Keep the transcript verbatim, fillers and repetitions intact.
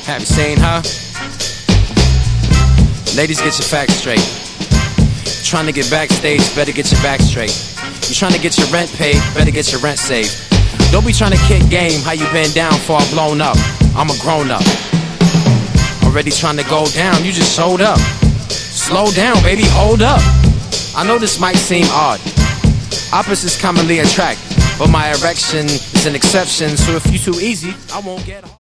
Have you seen her? Ladies, get your facts straight. Trying to get backstage, better get your back straight. You trying to get your rent paid, better get your rent saved. Don't be trying to kick game, how you been down far blown up. I'm a grown up. Already trying to go down, you just showed up. Slow down, baby, hold up. I know this might seem odd. Opposites commonly attract, but my erection is an exception. So if you too easy, I won't get hard.